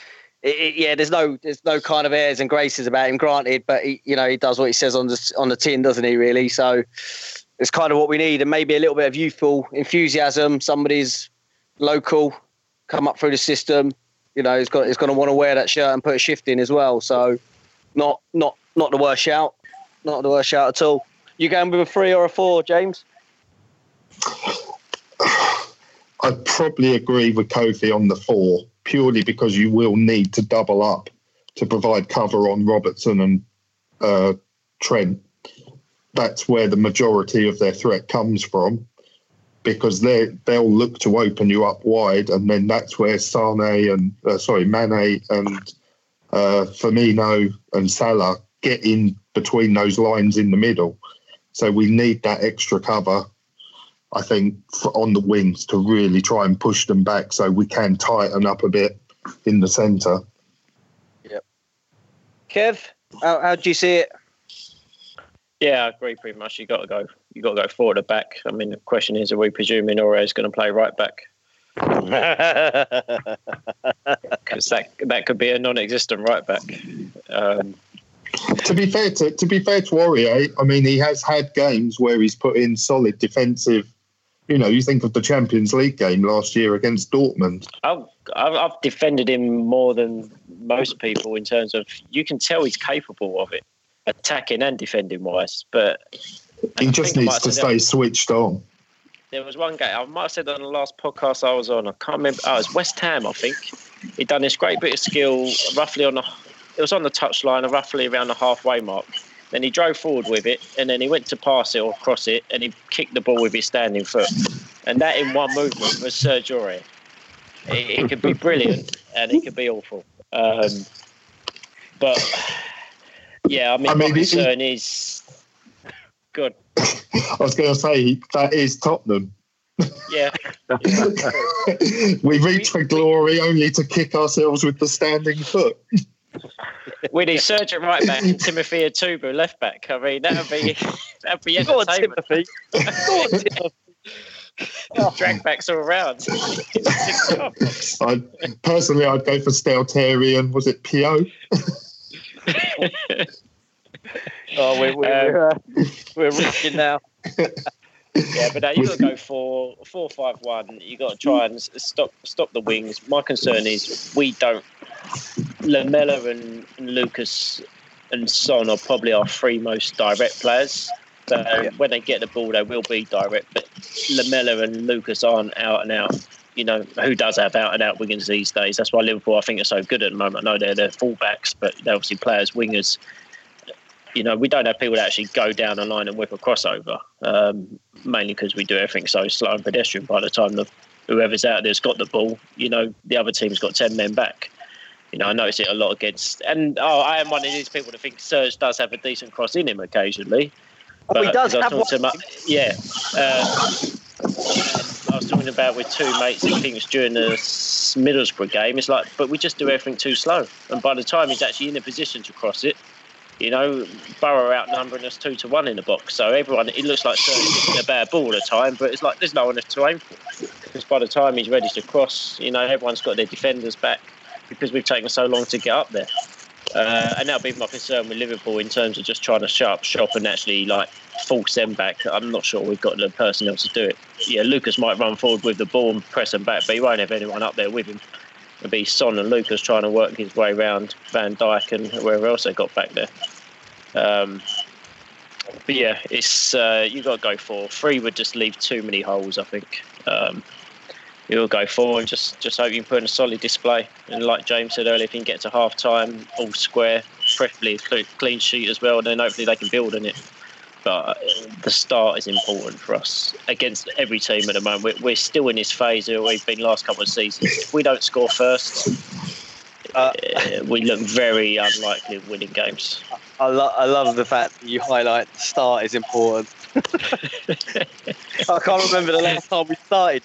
there's no kind of airs and graces about him. Granted, but he does what he says on the tin, doesn't he? Really, so it's kind of what we need, and maybe a little bit of youthful enthusiasm. Somebody's local, come up through the system. He's going to want to wear that shirt and put a shift in as well. So, not the worst shout, not the worst shout at all. You going with a 3 or a 4, James? I'd probably agree with Kofi on the 4, purely because you will need to double up to provide cover on Robertson and Trent. That's where the majority of their threat comes from, because they'll look to open you up wide, and then that's where Mane and Firmino and Salah get in between those lines in the middle. So we need that extra cover, I think, on the wings to really try and push them back so we can tighten up a bit in the centre. Yep. Kev, how do you see it? Yeah, I agree pretty much. You got to go forward or back. I mean, the question is, are we presuming Aurier is going to play right back? Because that could be a non-existent right back. To be fair to Aurier, I mean, he has had games where he's put in solid defensive. You think of the Champions League game last year against Dortmund. I've defended him more than most people in terms of, you can tell he's capable of it, attacking and defending wise, but he just needs to stay switched on. There was one game, I might have said on the last podcast I was on, I can't remember, it was West Ham, I think. He'd done this great bit of skill roughly it was on the touchline, roughly around the halfway mark. Then he drove forward with it, and then he went to pass it or cross it, and he kicked the ball with his standing foot. And that in one movement was Serge Aurier. It could be brilliant, and it could be awful. But yeah, I mean my concern is good. I was going to say that is Tottenham. Yeah. We reach for glory only to kick ourselves with the standing foot. We need Serge at right back and Timothy Atubu left back. I mean, that'd be Go on, Timothy. Drag backs all around. I'd go for Stelteri and was it Pio? Oh, we're reaching now. Yeah, but you've got to go for 4-5-1. You've got to try and stop the wings. My concern is we don't. Lamela and Lucas and Son are probably our 3 most direct players. So when they get the ball, they will be direct. But Lamela and Lucas aren't out and out. Who does have out and out wingers these days? That's why Liverpool, I think, are so good at the moment. I know they're fullbacks, but they're obviously players, wingers. We don't have people that actually go down the line and whip a crossover, mainly because we do everything so slow and pedestrian. By the time whoever's out there's got the ball, the other team's got 10 men back. I notice it a lot against... And I am one of these people that think Serge does have a decent cross in him occasionally. But he does have one. Yeah. I was talking about with 2 mates, I think it was during the Middlesbrough game. It's like, but we just do everything too slow. And by the time he's actually in a position to cross it, Borough outnumbering us 2-1 in the box. So it looks like Serge's getting a bad ball all the time, but it's like there's no one to aim for. Because by the time he's ready to cross, everyone's got their defenders back because we've taken so long to get up there. And that'll be my concern with Liverpool in terms of just trying to shut up shop and actually force them back. I'm not sure we've got the personnel to do it. Yeah, Lucas might run forward with the ball and press them back, but he won't have anyone up there with him. It'll be Son and Lucas trying to work his way around Van Dijk and wherever else they got back there. But yeah, it's you got to go for 3 would just leave too many holes, I think. You'll go 4 and just hope you can put in a solid display. And like James said earlier, if you can get to half time, all square, preferably a clean sheet as well, and then hopefully they can build on it. But the start is important for us against every team at the moment. We're still in this phase where we've been last couple of seasons. If we don't score first, we look very unlikely of winning games. I love the fact that you highlight the start is important. I can't remember the last time we started.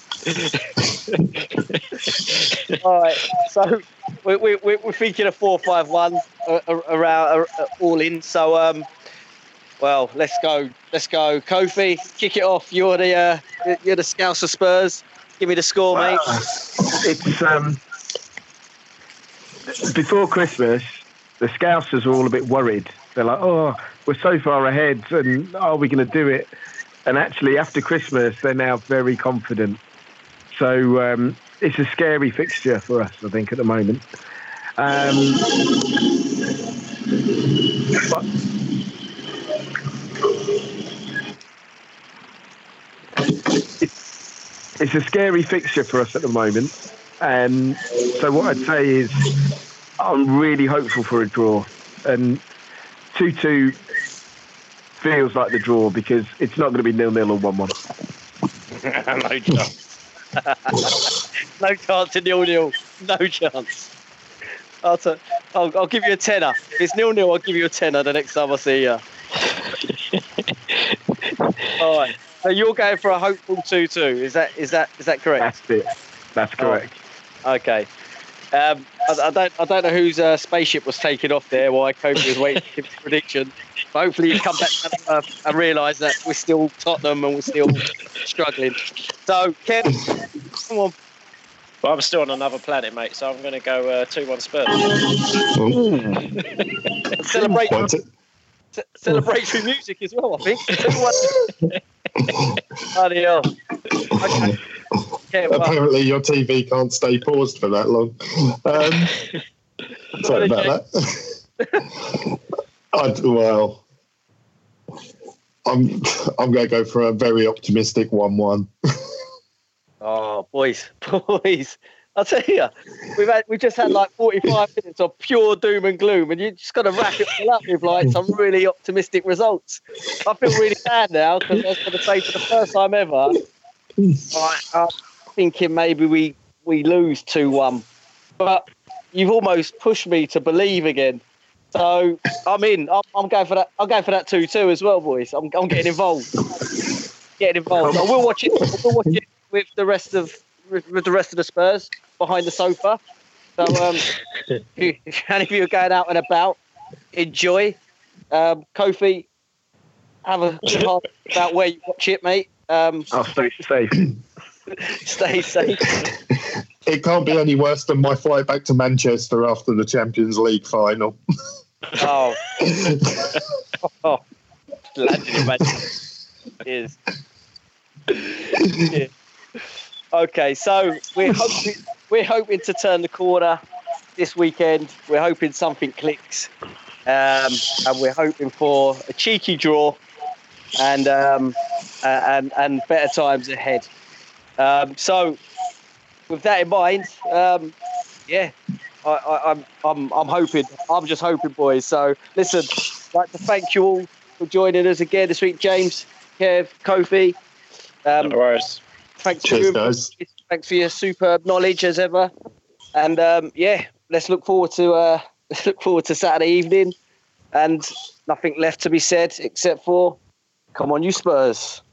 All right, so we're thinking of 4-5-1 around all in. So well, let's go, Kofi. Kick it off. You're the Scouser Spurs. Give me the score, mate. before Christmas, the Scousers were all a bit worried. They're like, oh, we're so far ahead, and are we going to do it? And actually, after Christmas, they're now very confident. So it's a scary fixture for us, I think, at the moment. But it's a scary fixture for us at the moment. So what I'd say is I'm really hopeful for a draw. And 2-2 feels like the draw because it's not going to be 0-0 or 1-1. No chance. No chance in 0-0. No chance. I'll give you a tenner. If it's 0-0, I'll give you a tenner the next time I see you. All right. So you're going for a hopeful 2-2. Is that correct? That's it. That's correct. Oh, okay. I don't know whose spaceship was taken off there while Kobe was waiting for his prediction. But hopefully you come back and realise that we're still Tottenham and we're still struggling. So, Kev, come on. Well, I'm still on another planet, mate, so I'm going to go 2-1 Spurs. Celebratory music as well, I think. 2-1. Bloody hell. Okay. Apparently your TV can't stay paused for that long. Sorry about that. I'm going to go for a very optimistic 1-1. Oh, boys. I'll tell you, we've just had like 45 minutes of pure doom and gloom, and you just got to wrap it all up with like some really optimistic results. I feel really bad now because I was going to say for the first time ever, I'm thinking maybe we lose 2-1, but you've almost pushed me to believe again. So I'm in. I'm going for that. I'll go for that 2-2 as well, boys. I'm getting involved. I will watch it. With the rest of the Spurs behind the sofa. So if any of you are going out and about, enjoy. Kofi, have a good heart about where you watch it, mate. I'll stay safe. Stay safe. It can't be any worse than my flight back to Manchester after the Champions League final. Oh. Landed in Manchester. Cheers. Yeah. Okay, so we're hoping to turn the corner this weekend. We're hoping something clicks, and we're hoping for a cheeky draw and better times ahead. So, with that in mind, I'm hoping. I'm just hoping, boys. So, listen, I'd like to thank you all for joining us again this week, James, Kev, Kofi. No worries. Thanks guys. Thanks for your superb knowledge as ever. And let's look forward to Saturday evening. And nothing left to be said except for, come on, you Spurs.